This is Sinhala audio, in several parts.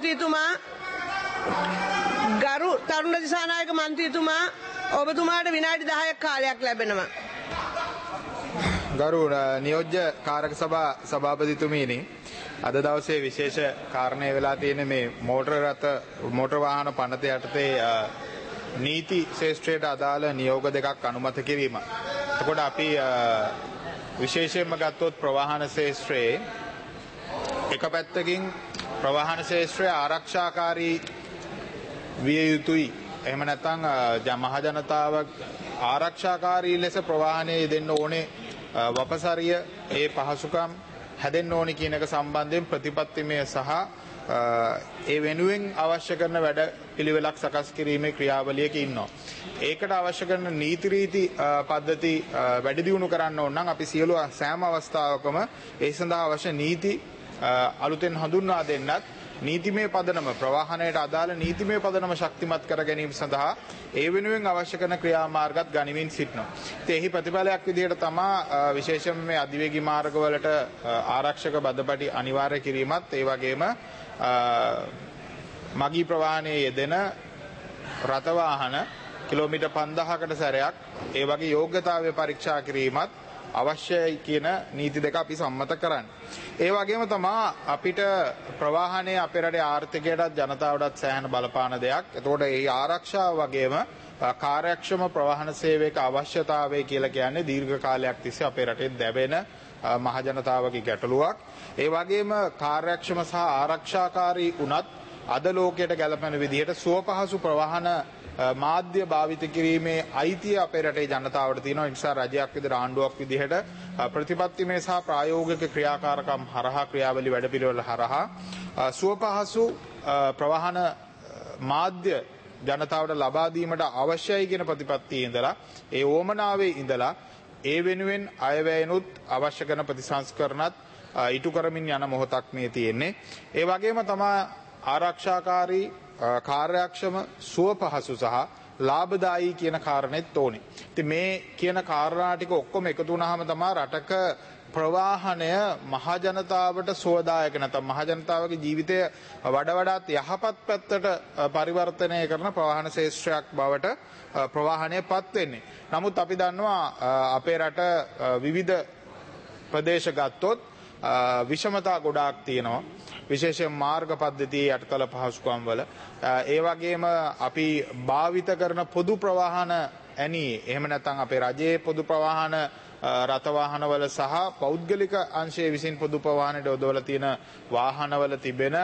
මන්ත්‍රීතුමා ගරු තරුණ දිසානායක මන්ත්‍රීතුමා ඔබතුමාට විනාඩි 10ක් කාලයක් ලැබෙනවා. ගරු නියෝජ්‍ය කාරක සභාපතිතුමීනි, අද දවසේ විශේෂ කාරණය වෙලා තියෙන මේ මෝටර වාහන පනත යටතේ නීති ශේෂ්ත්‍රයට අදාළ නියෝග දෙකක් අනුමත කිරීම. එතකොට අපි විශේෂයෙන්ම ගත්තොත් ප්‍රවාහන ශේෂ්ත්‍රයේ එක පැත්තකින් ප්‍රවාහන ශේෂ්ත්‍රය ආරක්ෂාකාරී විය යුතුයි. එහෙම නැත්නම් මහ ජනතාව ආරක්ෂාකාරී ලෙස ප්‍රවාහනයේ දෙන්න ඕනේ වපසරිය ඒ පහසුකම් හැදෙන්න ඕනි කියන එක සම්බන්ධයෙන් ප්‍රතිපත්තිමය සහ ඒ වෙනුවෙන් අවශ්‍ය කරන වැඩ පිළිවෙලක් සකස් කිරීමේ ක්‍රියාවලියක ඉන්නවා. ඒකට අවශ්‍ය කරන නීති රීති පද්ධති වැඩි දියුණු කරන්න ඕන නම් අපි සියලු සෑම අවස්ථාවකම ඒ සඳහා අවශ්‍ය නීති අලුතෙන් හඳුන්වා දෙන්නත් නීතිමය පදනම ප්‍රවාහනයට අදාළ නීතිමය පදනම ශක්තිමත් කර ගැනීම සඳහා ඒ වෙනුවෙන් අවශ්‍ය කරන ක්‍රියාමාර්ගත් ගනිමින් සිටිනවා. ඉතින් එහි ප්‍රතිඵලයක් විදිහට තමයි විශේෂයෙන්ම මේ අධිවේගී මාර්ගවලට ආරක්ෂක බදපටි අනිවාර්ය කිරීමත් ඒ වගේම මගී ප්‍රවාහනයේ යෙදෙන රථ වාහන කිලෝමීටර් 5000කට සැරයක් ඒ වගේ යෝග්‍යතාවය පරීක්ෂා කිරීමත් අවශ්‍යයි කියන නීති දෙක අපි සම්මත කරන්නේ. ඒ වගේම තමයි අපිට ප්‍රවාහනයේ අපේ රටේ ආර්ථිකයටත් ජනතාවටත් සෑහෙන බලපාන දෙයක්. එතකොට ඒ ආරක්ෂාව වගේම කාර්යක්ෂම ප්‍රවාහන සේවයක අවශ්‍යතාවය කියලා කියන්නේ දීර්ඝ කාලයක් තිස්සේ අපේ රටේ දැවෙන මහ ජනතාවගේ ගැටලුවක්. ඒ වගේම කාර්යක්ෂම සහ ආරක්ෂාකාරී වුණත් අද ලෝකයට ගැලපෙන විදිහට සුවපහසු ප්‍රවාහන මාධ්‍ය භාවිත කිරීමේ අයිතිය අපේ රටේ ජනතාවට තියෙනවා. ඒ නිසා රජයක් විදිහට ආණ්ඩුවක් විදිහට ප්‍රතිපත්තිමය සහ ප්‍රායෝගික ක්‍රියාකාරකම් හරහා ක්‍රියාවලි වැඩපිළිවෙළ හරහා සුවපහසු ප්‍රවාහන මාධ්‍ය ජනතාවට ලබා දීමට අවශ්‍යයි කියන ප්‍රතිපත්තියේ ඉඳලා ඒ ඕමනාවේ ඉඳලා ඒ වෙනුවෙන් අයවැයනුත් අවශ්‍ය කරන ප්‍රතිසංස්කරණත් ඉටු කරමින් යන මොහොතක් මේ තියෙන්නේ. ඒ වගේම තමයි ආරක්ෂාකාරී කාර්යක්ෂම සුවපහසු සහ ලාභදායී කියන කාරණෙත් ඕනේ. ඉතින් මේ කියන කාරණා ටික ඔක්කොම එකතු වුණාම තමයි රටක ප්‍රවාහනය මහ ජනතාවට සුවදායක නැත්නම් මහ ජනතාවගේ ජීවිතය වඩාත් යහපත් පැත්තට පරිවර්තනය කරන ප්‍රවාහන ශේෂ්ත්‍රයක් බවට ප්‍රවාහනයපත් වෙන්නේ. නමුත් අපි දන්නවා අපේ රට විවිධ ප්‍රදේශ ගත්තොත් විෂමතා ගොඩාක් තියෙනවා. විශේෂයෙන් මාර්ග පද්ධතියේ යටිතල පහසුකම් වල ඒ වගේම අපි භාවිත කරන පොදු ප්‍රවාහන එහෙම නැත්නම් අපේ රජයේ පොදු ප්‍රවාහන රථ වාහනවල සහ පෞද්ගලික අංශයේ විසින් පොදු ප්‍රවාහනයට යොදවලා තියෙන වාහනවල තිබෙන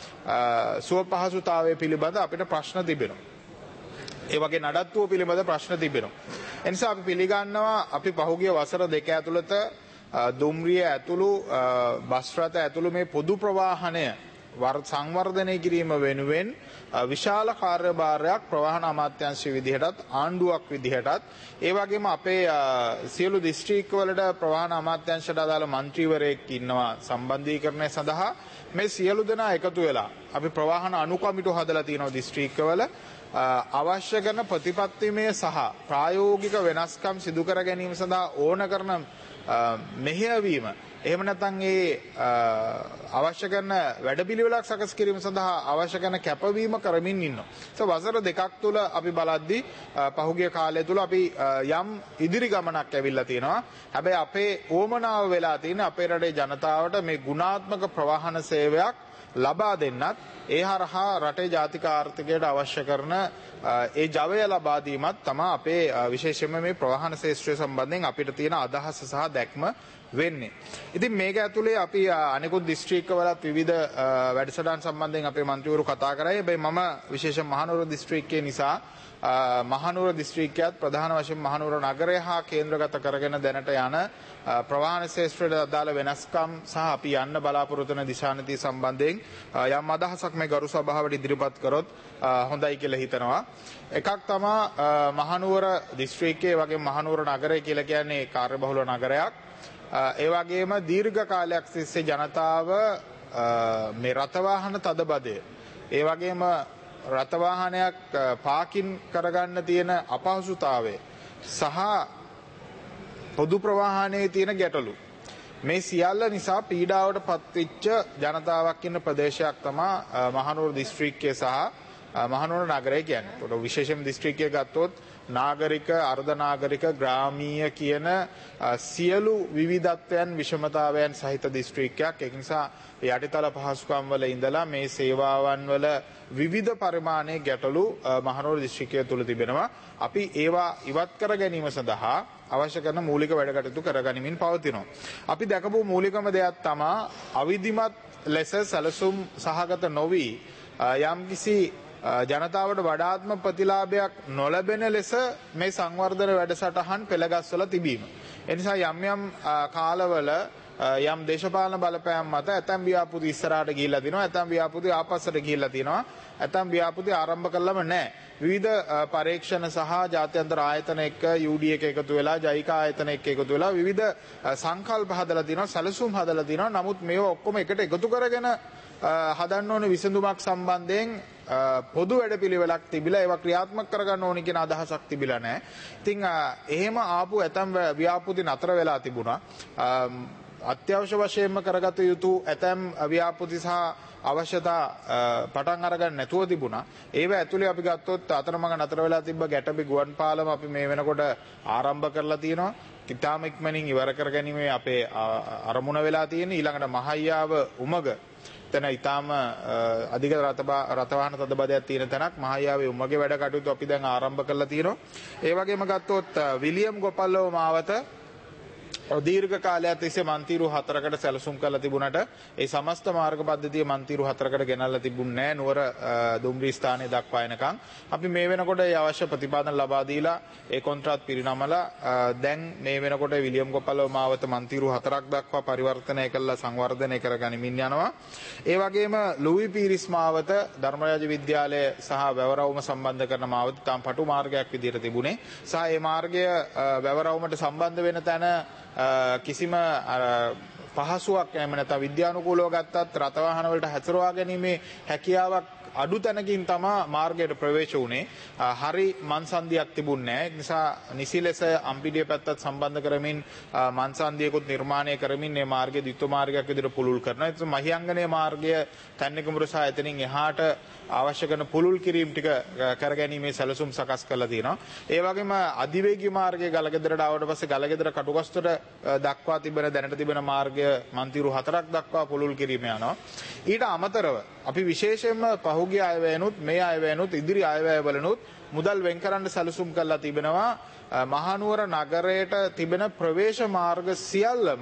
සුවපහසුතාවය පිළිබඳ අපිට ප්‍රශ්න තිබෙනවා. ඒ වගේ නඩත්තුව පිළිබඳ ප්‍රශ්න තිබෙනවා. ඒ නිසා අපි පිළිගන්නවා අපි පහුගිය වසර දෙක ඇතුළත දුම්රිය ඇතුළු බස් රථ ඇතුළු මේ පොදු ප්‍රවාහනය සංවර්ධනය කිරීම වෙනුවෙන් විශාල කාර්යභාරයක් ප්‍රවාහන අමාත්‍යාංශය විදිහටත් ආණ්ඩුවක් විදිහටත් ඒ වගේම අපේ සියලු දිස්ත්‍රික්කවලට ප්‍රවාහන අමාත්‍යාංශයට අදාළ මන්ත්‍රීවරයෙක් ඉන්නවා සම්බන්ධීකරණය සඳහා. මේ සියලු දෙනා එකතු වෙලා අපි ප්‍රවාහන අනුකමිටු හදලා තියෙනවා දිස්ත්‍රික්කවල අවශ්‍ය කරන ප්‍රතිපත්තිමය සහ ප්‍රායෝගික වෙනස්කම් සිදු කර ගැනීම සඳහා ඕන කරන මෙහෙයවීම එහෙම නැත්නම් ඒ අවශ්‍ය කරන වැඩපිළිවෙලක් සකස් කිරීම සඳහා අවශ්‍ය කරන කැපවීම කරමින් ඉන්නවා. වසර දෙකක් තුළ අපි බලද්දී පහුගිය කාලය තුළ අපි යම් ඉදිරි ගමනක් ඇවිල්ලා තියෙනවා. හැබැයි අපේ ඕමනාව වෙලා තියෙන අපේ රටේ ජනතාවට මේ ගුණාත්මක ප්‍රවාහන සේවයක් ලබා දෙන්නත් ඒ හරහා රටේ ජාතික ආර්ථිකයට අවශ්‍ය කරන ඒ ජවය ලබා දීමත් තමයි අපේ විශේෂයෙන්ම මේ ප්‍රවාහන ශේෂ්ත්‍රය සම්බන්ධයෙන් අපිට තියෙන අදහස සහ දැක්ම වෙන්නේ. ඉතින් මේක ඇතුලේ අපි අනෙකුත් දිස්ත්‍රික්කවලත් විවිධ වැඩසටහන් සම්බන්ධයෙන් අපේ මන්ත්‍රීවරු කතා කරා. හැබැයි මම විශේෂයෙන් මහනුවර දිස්ත්‍රික්කයේ නිසා මහනුවර දිස්ත්‍රික්කයත් ප්‍රධාන වශයෙන් මහනුවර නගරය හා කේන්ද්‍රගත කරගෙන දැනට යන ප්‍රවාහන ශේෂ්ත්‍රයට අදාළ වෙනස්කම් සහ අපි යන්න බලාපොරොත්තු වෙන දිශානතිය සම්බන්ධයෙන් යම් අදහසක් මේ ගරු සභාවට ඉදිරිපත් කරොත් හොඳයි කියලා හිතනවා. එකක් තමයි මහනුවර දිස්ත්‍රික්කයේ වගේ මහනුවර නගරය කියලා කියන්නේ කාර්යබහුල නගරයක්. ඒ වගේම දීර්ඝ කාලයක් තිස්සේ ජනතාව මේ රථ වාහන තදබදය ඒ වගේම රථ වාහනයක් පාකින් කරගන්න තියෙන අපහසුතාවය සහ පොදු ප්‍රවාහනයේ තියෙන ගැටලු මේ සියල්ල නිසා පීඩාවට පත්වෙච්ච ජනතාවක් ඉන්න ප්‍රදේශයක් තමයි මහනුවර දිස්ත්‍රික්කය සහ මහනුවර නගරය කියන්නේ. ඒකට විශේෂම දිස්ත්‍රික්කය ගත්තොත් නාගරික අර්ධ නාගරික ග්‍රාමීය කියන සියලු විවිධත්වයන් විෂමතාවයන් සහිත දිස්ත්‍රික්කයක්. ඒ නිසා යටිතල පහසුකම් වල ඉඳලා මේ සේවාවන් වල විවිධ පරිමාණයේ ගැටලු මහනුවර දිස්ත්‍රික්කය තුල තිබෙනවා. අපි ඒවා ඉවත් කර ගැනීම සඳහා අවශ්‍ය කරන මූලික වැඩ කටයුතු කරගනිමින් පවතිනවා. අපි දැකපු මූලිකම දෙයක් තමයි අවිධිමත් ලෙස සැලසුම් සහගත නොවි යම්කිසි ජනතාවට වඩාත්ම ප්‍රතිලාභයක් නොලැබෙන ලෙස මේ සංවර්ධන වැඩසටහන් පෙළගස්වලා තිබීම. එනිසා යම් යම් කාලවල යම් දේශපාලන බලපෑම් මත ඇතැම් ව්‍යාපෘති ඉස්සරහට ගිහිල්ලා තිනවා, ඇතැම් ව්‍යාපෘති ආපස්සට ගිහිල්ලා තිනවා, ඇතැම් ව්‍යාපෘති ආරම්භ කළාම නැහැ. විවිධ පරීක්ෂණ සහ ජාත්‍යන්තර ආයතන එක්ක UD එක එකතු වෙලා, ජයිකා ආයතන එක්ක එකතු වෙලා විවිධ සංකල්ප හදලා තිනවා, සැලසුම් හදලා තිනවා. නමුත් මේවා ඔක්කොම එකට එකතු කරගෙන හදන්න ඕන විසඳුමක් සම්බන්ධයෙන් පොදු වැඩපිළිවෙලක් තිබිලා ඒවා ක්‍රියාත්මක කරගන්න ඕනි කියන අදහසක් තිබිලා නැහැ. ඉතින් එහෙම ආපු ඇතැම් ව්‍යාපෘති නතර වෙලා තිබුණා. අත්‍යවශ්‍ය වශයෙන්ම කරගත යුතු ඇතැම් ව්‍යාපෘති සහ අවශ්‍යතා පටන් අරගන්න නැතුව තිබුණා. ඒව ඇතුලේ අපි ගත්තොත් අතරමඟ නතර වෙලා තිබ්බ ගැටබි ගුවන් පාලම අපි මේ වෙනකොට ආරම්භ කරලා තියෙනවා. ඉතාම ඉක්මනින් ඉවර කර ගැනීමේ අපේ අරමුණ වෙලා තියෙන. ඊළඟට මහයියාව උමග තැන ඉතාම අධික රථවාහන තදබදයක් තියෙන තැනක් මහයියාවේ උමගේ වැඩ කටයුතු අපි දැන් ආරම්භ කරලා තියෙනවා. ඒ වගේම ගත්තොත් විලියම් ගොපල්ලව මාවත දීර්ඝ කාලයක් තිස්සේ මන්තිරු 4කට සැලසුම් කරලා තිබුණට ඒ සමස්ත මාර්ග පද්ධතිය මන්තිරු 4කට ගෙනල්ලා තිබුණේ නැහැ නුවර දුම්රිය ස්ථානයේ දක්වා එනකන්. අපි මේ වෙනකොට ඒ අවශ්‍ය ප්‍රතිපාදන ලබා දීලා ඒ කොන්ත්‍රාත් පිරිනමලා දැන් මේ වෙනකොට විලියම් ගොපල්ලව මාවත මන්තිරු 4ක් දක්වා පරිවර්තනය කළා සංවර්ධනය කරගනිමින් යනවා. ඒ වගේම ලුයි පීරිස් මාවත ධර්මරාජ විද්‍යාලය සහ වැවරවුම සම්බන්ධ කරන මාවත තාම පටු මාර්ගයක් විදිහට තිබුණේ. සහ ඒ මාර්ගය වැවරවුමට සම්බන්ධ වෙන තැන කිසිම පහසුවක් එහෙම නැත්නම් විද්‍යානුකූලව ගත්තත් රථවාහන වලට හැසිරවා ගැනීමේ හැකියාවක් අඩු තැනකින් තමයි මාර්ගයට ප්‍රවේශ වුණේ. හරි මන්සන්දියක් තිබුණේ නැහැ. ඒ නිසා නිසි ලෙස අම්පිඩිය පැත්තත් සම්බන්ධ කරමින් මන්සන්දියකුත් නිර්මාණය කරමින් මේ මාර්ගය ද්විත්ව මාර්ගයක් විදිහට පුළුල් කරනවා. ඒ මහියංගනේ මාර්ගය තැන්නිකමුර සහ එතනින් එහාට අවශ්‍ය කරන පුළුල් කිරීම ටික කරගැනීමේ සැලසුම් සකස් කරලා තියෙනවා. ඒ වගේම අධිවේගී මාර්ගයේ ගලගෙදරට ආවට පස්සේ ගලගෙදර කටුගස්තර දක්වා තිබෙන දැනට තිබෙන මාර්ගය මන්තිරු 4ක් දක්වා පුළුල් කිරීම යනවා. ඊට අමතරව අපි විශේෂයෙන්ම පහුගිය අයවැයනුත් මේ අයවැයනුත් ඉදිරි අයවැයවලනුත් මුදල් වෙන් කරන්න සැලසුම් කරලා තිබෙනවා. මහනුවර නගරයට තිබෙන ප්‍රවේශ මාර්ග සියල්ලම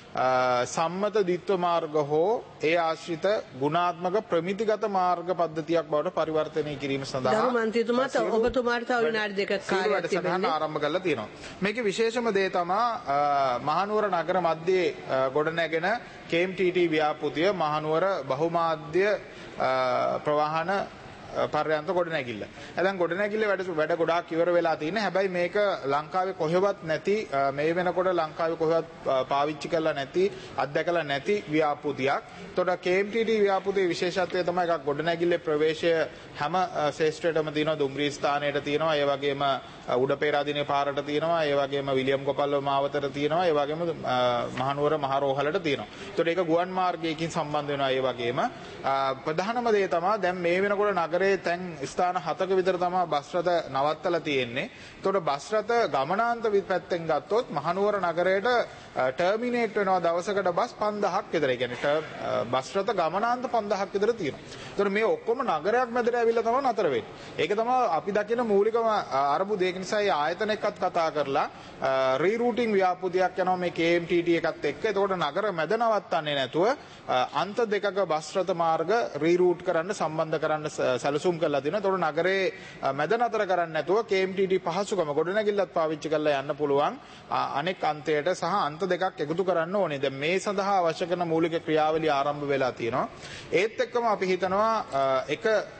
සම්මත ද්විත්ව මාර්ග හෝ ඒ ආශ්‍රිත ගුණාත්මක ප්‍රමිතිගත මාර්ග පද්ධතියක් බවට පරිවර්තනය කිරීම සඳහා ගරු මන්ත්‍රීතුමාට ඔබතුමාට තව විනාඩි දෙකක් කාලයක් තිබෙනවා. ආරම්භ කරලා තියෙනවා. මේකේ විශේෂම දේ තමයි මහනුවර නගර මැදේ ගොඩනැගෙන KMTT ව්‍යාපෘතිය මහනුවර බහුමාධ්‍ය ප්‍රවාහන පර්යන්ත ගොඩනැගිල්ල. දැන් ගොඩනැගිල්ල වැඩ ගොඩාක් ඉවර වෙලා තියෙන. හැබැයි මේක ලංකාවේ කොහෙවත් නැති මේ වෙනකොට ලංකාවේ කොහෙවත් පාවිච්චි කරලා නැති අත්දැකලා නැති ව්‍යාපෘතියක්. එතකොට KMTT ව්‍යාපෘතියේ විශේෂත්වය තමයි එකක් ගොඩනැගිල්ලේ ප්‍රවේශය හැම ශේෂ්ත්‍රයටම තියෙනවා. දුම්රිය ස්ථානයට තියෙනවා. ඒ වගේම උඩපේරාදීනේ පාරට තියෙනවා. ඒ වගේම විලියම් ගොපල්ලව මාවතට තියෙනවා. ඒ වගේම මහනුවර මහරෝහලට තියෙනවා. එතකොට ඒක ගුවන් මාර්ගයකින් සම්බන්ධ වෙනවා. ඒ වගේම ප්‍රධානම දේ තමයි දැන් මේ වෙනකොට නගරේ තැන් ස්ථාන 7ක විතර තමයි බස් රථ නවත්තලා තියෙන්නේ. එතකොට බස් රථ ගමනාන්ත පැත්තෙන් ගත්තොත් මහනුවර නගරයට ටර්මිනේට් වෙනවා දවසකට බස් 5000ක් විතර. ඒ කියන්නේ බස් රථ ගමනාන්ත 5000ක් විතර තියෙනවා. එතකොට මේ ඔක්කොම නගරයක් මැදට ඇවිල්ලා තමයි නතර වෙන්නේ. ඒක තමයි අපි දකින මූලිකම අරබුද. ඒක නිසා මේ ආයතන එක්කත් කතා කරලා රීරූටින් ව්‍යාපෘතියක් යනවා මේ KMTT එකත් එක්ක. එතකොට නගර මැද නවත්තන්නේ නැතුව අන්ත දෙකක බස් රථ මාර්ග රීරූට් කරන්න සම්බන්ධ කරන්න සැලසුම් කරලා තියෙනවා. එතකොට නගරේ මැද නතර කරන්නේ නැතුව KMTT පහසුකම ගොඩනැගිල්ලත් පාවිච්චි කරලා යන්න පුළුවන් අනෙක් අන්තයට සහ අන්ත දෙකක් එකතු කරන්න ඕනේ. දැන් මේ සඳහා අවශ්‍ය කරන මූලික ක්‍රියාවලිය ආරම්භ වෙලා තියෙනවා. ඒත් එක්කම අපි හිතනවා එක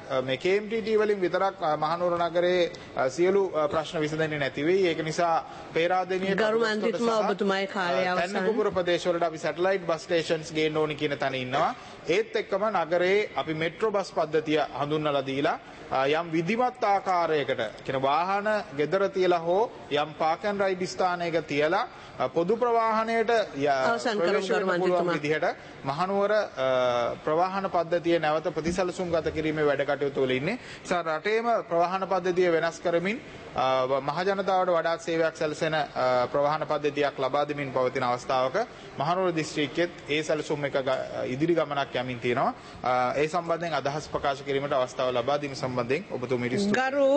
මේ KMTT වලින් විතරක් මහනුවර නගරයේ සියලු ප්‍රශ්න විසඳෙන්නේ නැති වෙයි. ඒක නිසා පේරාදෙණියට ගරු මන්ත්‍රීතුමා ඔබතුමාගේ කාලය අවසන්. තැන්කුපුර ප්‍රදේශවලට අපි සැටලයිට් බස් ස්ටේෂන්ස් ගේන්න ඕනි කියන තැන ඉන්නවා. ඒත් එක්කම නගරයේ අපි මෙට්‍රෝ බස් පද්ධතිය හඳුන්වලා දීලා යම් විධිමත් ආකාරයකට කියන වාහන ගෙදර තියලා හෝ යම් පාක් ඇන්ඩ් රයිඩ් ස්ථානයක තියලා පොදු ප්‍රවාහනයට ප්‍රවේශ වෙන්න පුළුවන් විදිහට මහනුවර ප්‍රවාහන පද්ධතිය නැවත ප්‍රතිසලසුම් ගත කිරීමේ වැඩ කටයුතු වල ඉන්නේ. නිසා රටේම ප්‍රවාහන පද්ධතිය වෙනස් කරමින් මහ ජනතාවට වඩාත් සේවයක් සැලසෙන ප්‍රවාහන පද්ධතියක් ලබා දෙමින් පවතින අවස්ථාවක මහනුවර දිස්ත්‍රික්කෙත් ඒ සැලසුම් එක ඉදිරි ගමනක් යමින් තියෙනවා. ඒ සම්බන්ධයෙන් අදහස් ප්‍රකාශ කිරීමට අවස්ථාව ලබා දීම සම්බන්ධයෙන් ඔබතුමීට ගරු